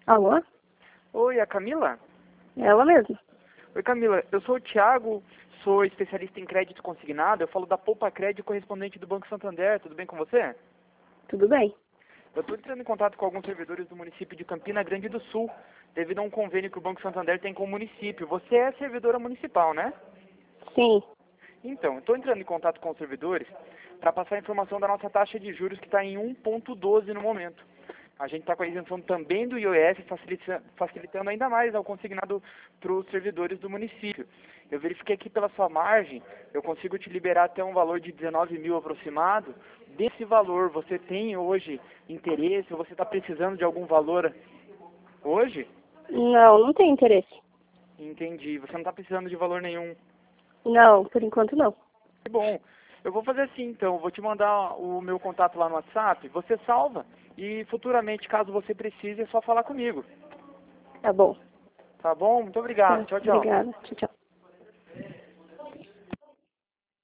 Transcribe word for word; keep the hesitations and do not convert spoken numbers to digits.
Alô? Oi, a Camila? Ela mesma. Oi, Camila. Eu sou o Thiago, sou especialista em crédito consignado. Eu falo da Poupa Crédito, correspondente do Banco Santander. Tudo bem com você? Tudo bem? Eu estou entrando em contato com alguns servidores do município de Campina Grande do Sul, devido a um convênio que o Banco Santander tem com o município. Você é servidora municipal, né? Sim. Então, eu estou entrando em contato com os servidores para passar a informação da nossa taxa de juros, que está em um vírgula doze no momento. A gente está com a isenção também do I O S, facilita- facilitando ainda mais ao consignado para os servidores do município. Eu verifiquei aqui pela sua margem, eu consigo te liberar até um valor de dezenove mil aproximado. Desse valor, você tem hoje interesse, ou você está precisando de algum valor hoje? Não, não tem interesse. Entendi, você não está precisando de valor nenhum. Não, por enquanto não. Que bom. Eu vou fazer assim, então. Vou te mandar o meu contato lá no WhatsApp. Você salva e futuramente, caso você precise, é só falar comigo. Tá bom. Tá bom? Muito obrigado. Tá. Tchau, tchau. Obrigada. Tchau, tchau.